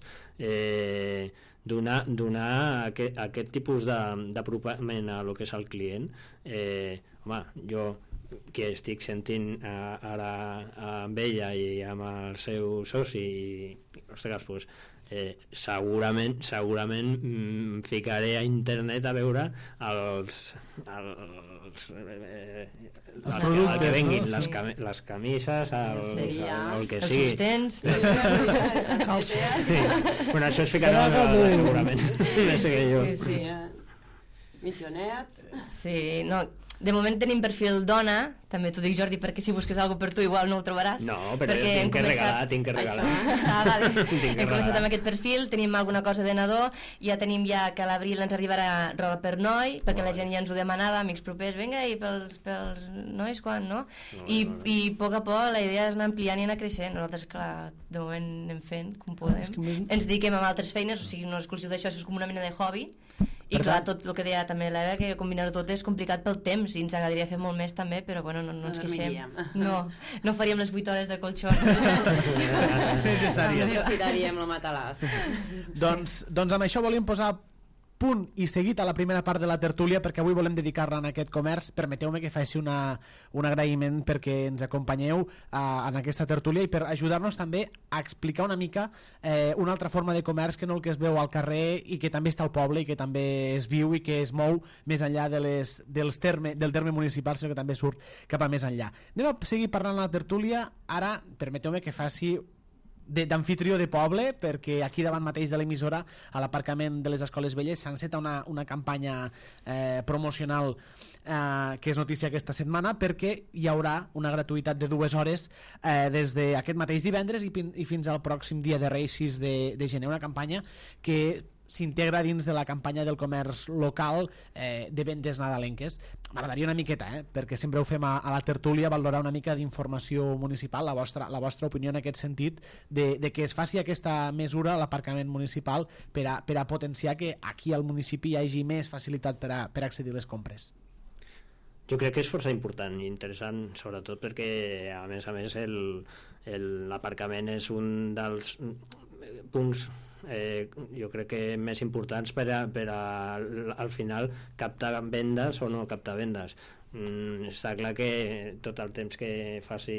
Eh, donar, donar aquest, aquest tipus d'apropament a lo que és el client. Eh, home, jo que estic sentint uh, ara amb ella i amb el seu soci, i, ostres, pues, eh, segurament segurament mm, ficaré a internet a veure els, els, eh, els els productes, que venguin, no? les, Sí. cam les camises, el, Seria. el, el que Els sigui. sostens... Sí. Bueno, això es ficarà a veure, segurament. No sé què jo. Sí, sí, eh? Mitjonets. Sí, no, de moment tenim perfil dona, també t'ho dic, Jordi, perquè si busques alguna per tu igual no ho trobaràs. No, però perquè tinc hem que començat- regalar, tinc que regalar. Ah, vale. Tinc que Hem començat regalar. amb aquest perfil, tenim alguna cosa de nadó, ja tenim ja que a l'abril ens arribarà roba per noi, perquè la gent ja ens ho demanava, amics propers, vinga, i pels, pels nois quan, no? No, I, no, no. I a poc a poc la idea és anar ampliant i anar creixent. Nosaltres, clar, de moment anem fent com podem. És que més- Ens dediquem a altres feines, o sigui, no és exclusiu d'això, això és com una mena de hobby. I Per clar, tant- tot el que deia també l'Eva, que combinar-ho tot és complicat pel temps, i ens agradaria fer molt més també, però bueno, no, no ens No queixem. dormiríem. No, no faríem les vuit hores de colxó. Necessàries. Aprofitaríem el matalàs. Doncs, doncs amb això volíem posar punt i seguit a la primera part de la tertúlia, perquè avui volem dedicar-la en aquest comerç. Permeteu-me que faci una, un agraïment perquè ens acompanyeu a, en aquesta tertúlia i per ajudar-nos també a explicar una mica eh, una altra forma de comerç que no el que es veu al carrer i que també està al poble i que també es viu i que es mou més enllà de les, dels terme, del terme municipal, sinó que també surt cap a més enllà. Anem a seguir parlant a la tertúlia. Ara permeteu-me que faci d'anfitrió de poble, perquè aquí davant mateix de l'emissora, a l'aparcament de les Escoles Velles, s'ha encetat una, una campanya eh, promocional eh, que és notícia aquesta setmana, perquè hi haurà una gratuïtat de dues hores eh, des d'aquest mateix divendres i, i fins al pròxim dia de Reis sis de, de gener, una campanya que s'integra dins de la campanya del comerç local eh, de vendes nadalenques. M'agradaria una miqueta, eh, perquè sempre ho fem a, a la tertúlia, valorar una mica d'informació municipal, la vostra, la vostra opinió en aquest sentit, de, de que es faci aquesta mesura a l'aparcament municipal per a, per a potenciar que aquí al municipi hi hagi més facilitat per a, per a accedir a les compres. Jo crec que és força important i interessant, sobretot perquè, a més a més, el- el- l'aparcament és un dels punts eh, jo crec que més importants per a, per a al final captar vendes o no captar vendes. Mm, està clar que tot el temps que faci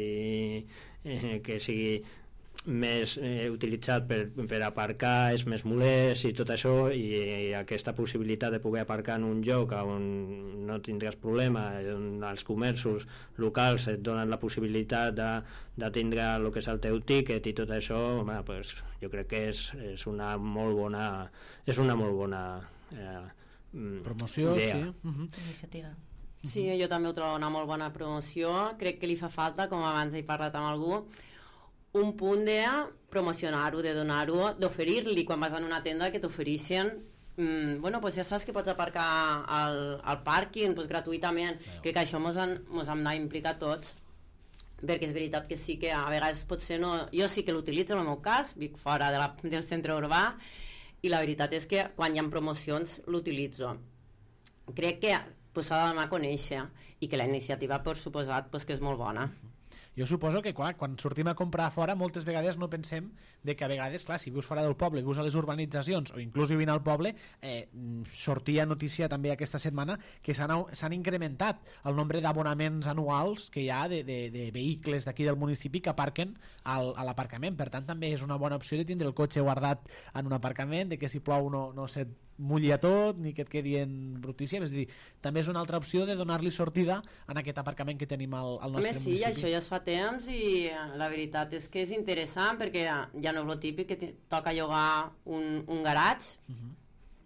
eh, que sigui més eh, utilitzat per, per aparcar és més molest i tot això, i, i aquesta possibilitat de poder aparcar en un lloc on no tindràs problema, on els comerços locals et donen la possibilitat de, de tindre el que és el teu tíquet i tot això, home, pues, jo crec que és, és una molt bona és una molt bona eh, Promoció, idea. sí. Uh -huh. Iniciativa. Sí, jo també ho trobo una molt bona promoció. Crec que li fa falta, com abans he parlat amb algú, un punt de promocionar-ho, de donar-ho, d'oferir-li quan vas a una tenda que t'ofereixen mm, bueno, pues ja saps que pots aparcar al, al pàrquing pues, gratuïtament. Crec que això mos han, mos hem d'implicar tots, perquè és veritat que sí que a vegades potser no... Jo sí que l'utilitzo en el meu cas, vic fora de la, del centre urbà, i la veritat és que quan hi ha promocions l'utilitzo. Crec que pues, s'ha de donar a conèixer i que la iniciativa, per suposat, pues, que és molt bona. Jo suposo que clar, quan sortim a comprar fora moltes vegades no pensem de que a vegades, clar, si vius fora del poble, vius a les urbanitzacions o inclús vivint al poble, eh, sortia notícia també aquesta setmana que s'han incrementat el nombre d'abonaments anuals que hi ha de, de, de vehicles d'aquí del municipi que aparquen al, a l'aparcament. Per tant, també és una bona opció de tindre el cotxe guardat en un aparcament, de que si plou no, no se't mulli a tot, ni que et quedi en brutícia. És a dir, també és una altra opció de donar-li sortida en aquest aparcament que tenim al, al nostre Home, sí, municipi. això ja es fa temps i la veritat és que és interessant perquè ja no és el típic que te toca llogar un, un garatge uh -huh.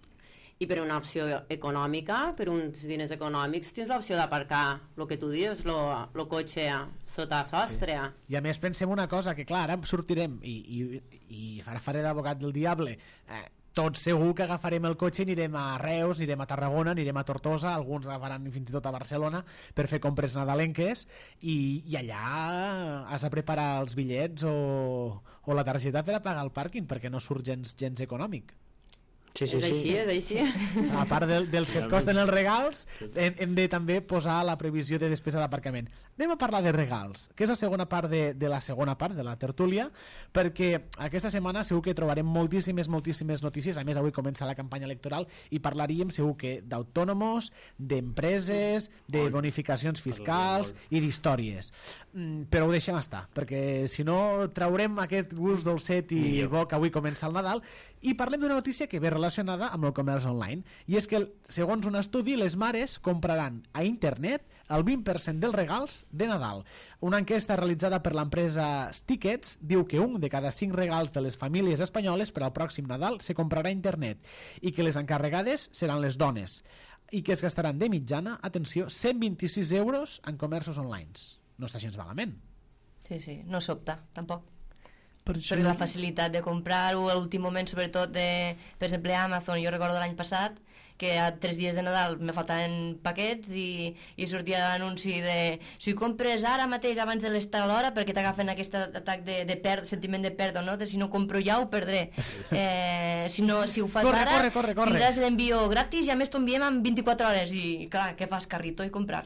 i per una opció econòmica, per uns diners econòmics, tens l'opció d'aparcar el que tu dius, el cotxe sota sostre. Sí. I a més pensem una cosa, que clar, ara sortirem i, i, i ara faré d'advocat del diable, eh, tots segur que agafarem el cotxe i anirem a Reus, anirem a Tarragona, anirem a Tortosa, alguns agafaran fins i tot a Barcelona per fer compres nadalenques i, i allà has de preparar els bitllets o, o la targeta per a pagar el pàrquing perquè no surt gens, gens econòmic. Sí, sí, és així, sí. és així. A part del, dels que et costen els regals, hem, hem de també posar la previsió de despesa d'aparcament. Anem a parlar de regals, que és la segona part de, de la segona part de la tertúlia, perquè aquesta setmana segur que trobarem moltíssimes, moltíssimes notícies. A més, avui comença la campanya electoral i parlaríem segur que d'autònomos, d'empreses, de bonificacions fiscals i d'històries. Mm, però ho deixem estar, perquè si no traurem aquest gust dolcet i bo que avui comença el Nadal. I parlem d'una notícia que ve relacionada amb el comerç online, i és que, segons un estudi, les mares compraran a internet el vint per cent dels regals de Nadal. Una enquesta realitzada per l'empresa Stickets diu que un de cada cinc regals de les famílies espanyoles per al pròxim Nadal se comprarà a internet, i que les encarregades seran les dones, i que es gastaran de mitjana, atenció, cent vint-i-sis euros en comerços online. No està gens malament. Sí, sí, no sobta, tampoc. Per això... Perquè la facilitat de comprar-ho a l'últim moment, sobretot de, per exemple, Amazon. Jo recordo l'any passat que a tres dies de Nadal me faltaven paquets i, i sortia l'anunci de si compres ara mateix abans de les tal hora, perquè t'agafen aquest atac de, de perd, sentiment de pèrdua, no? De si no compro ja ho perdré. Eh, si, no, si ho fas corre, ara corre, corre, corre. tindràs l'envio gratis i a més t'ho enviem en vint-i-quatre hores i clar, què fas, carrito i comprar?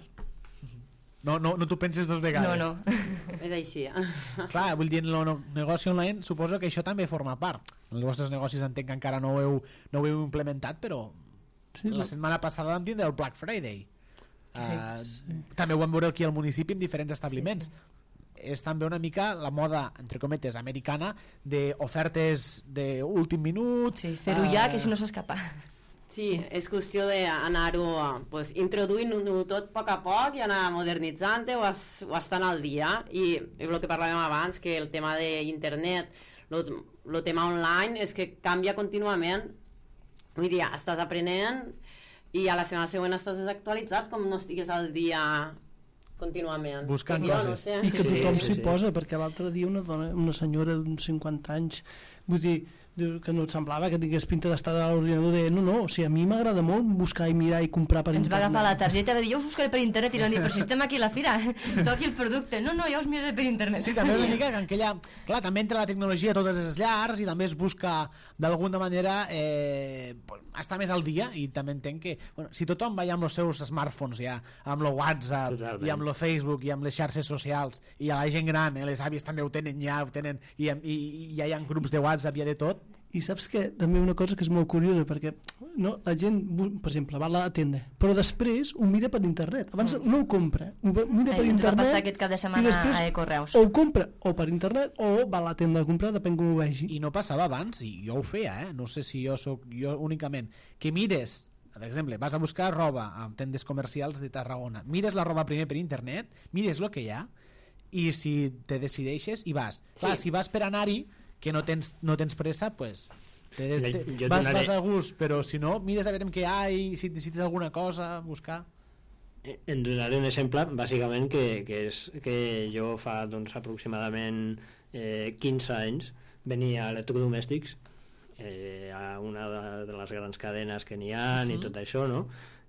No, no, no t'ho penses dos vegades. No, no. És així. Clar, vull dir, en el negoci online suposo que això també forma part. En els vostres negocis entenc que encara no ho heu, no ho heu implementat, però sí, la setmana passada vam tindre el Black Friday. Sí, uh, sí. També ho vam veure aquí al municipi en diferents establiments. Sí, sí. És també una mica la moda, entre cometes, americana, d'ofertes d'últim minut. Sí, fer-ho uh... ja, que si no s'escapa. Sí, és qüestió d'anar-ho pues, introduint-ho tot a poc a poc i anar modernitzant-ho o estant al dia. I el que parlàvem abans, que el tema d'internet, el tema online, és que canvia contínuament. Vull dir, estàs aprenent i a la setmana següent estàs desactualitzat com no estigues al dia contínuament. Buscant jo, coses. No sé. I que sí, tothom sí, s'hi sí. posa, perquè l'altre dia una dona, una senyora d'uns cinquanta anys, vull dir, que no et semblava que tingués pinta d'estar a l'ordinador, de no, no, o sigui, a mi m'agrada molt buscar i mirar i comprar per Ens internet. va agafar la targeta i va dir, jo us buscaré per internet, i van dir, però si estem aquí a la fira, toqui el producte. No, no, jo us miraré per internet. Sí, també una mica que aquella... Clar, també entra la tecnologia a totes les llars i també es busca d'alguna manera eh, estar més al dia, i també entenc que bueno, si tothom va ja amb els seus smartphones ja, amb el WhatsApp Totalment. I amb el Facebook i amb les xarxes socials, i a la gent gran, eh, les àvies també ho tenen ja, ho tenen, i, i, i ja hi ha grups de WhatsApp, hi ha de tot. I saps que també una cosa que és molt curiosa, perquè no, la gent, per exemple, va a la tenda, però després ho mira per internet. Abans no ho compra, ho mira per Ai, internet. Ens va passar aquest cap de setmana a Correus. O ho compra o per internet o va a la tenda a comprar, depèn com ho vegi. I no passava abans, i jo ho feia, eh? No sé si jo soc jo únicament, que mires, per exemple, vas a buscar roba a tendes comercials de Tarragona, mires la roba primer per internet, mires el que hi ha, i si te decideixes i vas. Sí. Clar, si vas per anar-hi, que no tens, no tens pressa, pues, te, te, jo vas, vas a gust, però si no, mires a veure què hi ha i si necessites alguna cosa, buscar. En donaré un exemple, bàsicament, que, que és que jo fa doncs, aproximadament eh, quinze anys venia a electrodomèstics eh, a una de, de les grans cadenes que n'hi ha uh -huh. i tot això, no?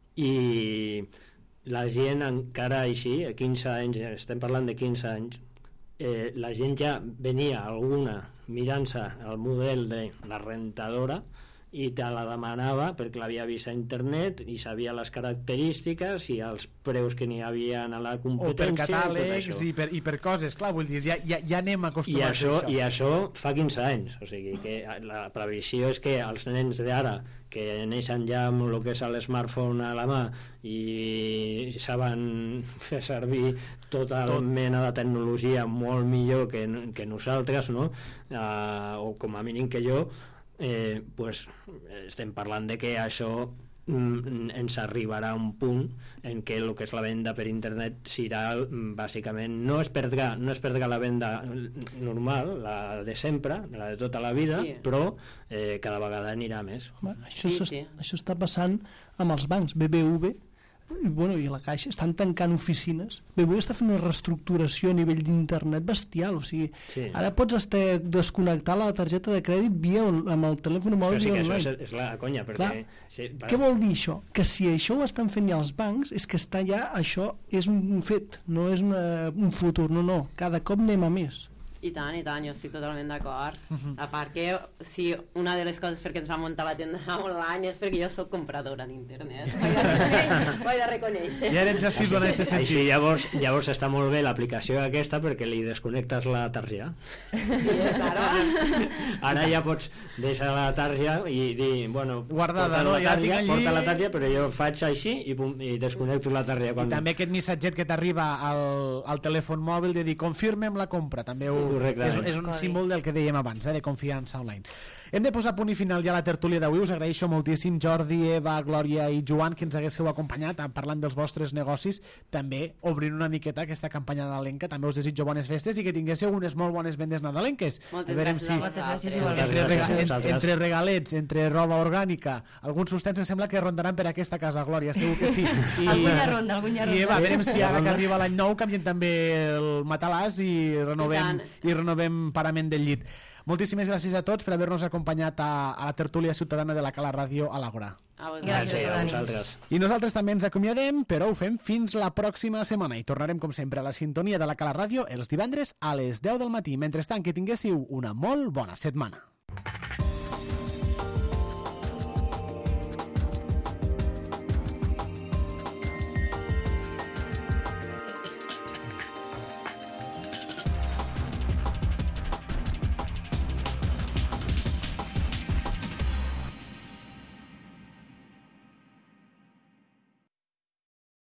I la gent encara així, a quinze anys, estem parlant de quinze anys, eh, la gent ja venia alguna mirant-se el model de la rentadora i te la demanava perquè l'havia vist a internet i sabia les característiques i els preus que n'hi havia a la competència. O per catàlegs i, i, per, i per coses, clar, vull dir, ja, ja, ja anem acostumats I això, a això. I això fa quinze anys, o sigui que la previsió és que els nens d'ara que neixen ja amb el que és l'smartphone a la mà i saben fer servir tota Tot. mena de tecnologia molt millor que, que nosaltres, no? Uh, o com a mínim que jo, eh, pues, estem parlant de que això mm, ens arribarà a un punt en què el que és la venda per internet serà bàsicament, no es perdrà, no es perdrà la venda normal, la de sempre, la de tota la vida, sí. però eh, cada vegada anirà més. Home, això, sí, sí. això està passant amb els bancs. B B V i, bueno, i la Caixa estan tancant oficines. B B V està fent una reestructuració a nivell d'internet bestial, o sigui, sí. ara pots estar desconnectar la targeta de crèdit via on, amb el telèfon mòbil sí via online. online. Això és, és la conya, perquè... Clar, sí, per... Què vol dir això? Que si això ho estan fent ja els bancs, és que està ja, això és un fet, no és una, un futur, no, no, cada cop anem a més. I tant, i tant, jo estic totalment d'acord. Uh-huh. A part que, si una de les coses perquè ens va muntar la tenda online és perquè jo sóc compradora d'internet. Ho he de reconèixer. Ja eres assídua en aquest sentit. Així, llavors, llavors està molt bé l'aplicació aquesta perquè li desconnectes la targeta. Sí, claro. Ara ja pots deixar la targeta i dir, bueno, guardada, porta no? la Ja targeta, allí... porta la targeta, però jo faig així i, pum, i desconnecto la targeta. Quan... I també aquest missatget que t'arriba al, al telèfon mòbil de dir confirmem la compra, també ho, sí, és, és un símbol del que dèiem abans, eh, de confiança online. Hem de posar punt i final ja a la tertúlia d'avui. Us agraeixo moltíssim Jordi, Eva, Glòria i Joan que ens haguéssiu acompanyat parlant dels vostres negocis, també obrint una miqueta aquesta campanya nadalenca. També us desitjo bones festes i que tinguéssiu unes molt bones vendes nadalenques. Moltes gràcies si, a vosaltres. Entre, rega, en, entre regalets, entre roba orgànica, alguns sustents em sembla que rondaran per aquesta casa, Glòria, segur que sí. I, alguna ronda, alguna ronda. I Eva, a veure si ara que arriba l'any nou canviem també el matalàs i renovem, i, i renovem parament del llit. Moltíssimes gràcies a tots per haver-nos acompanyat a, a la tertúlia ciutadana de la Cala Ràdio a l'Àgora. Gràcies a vosaltres. I nosaltres també ens acomiadem, però ho fem fins la pròxima setmana i tornarem com sempre a la sintonia de la Cala Ràdio els divendres a les deu del matí. Mentrestant, que tinguéssiu una molt bona setmana.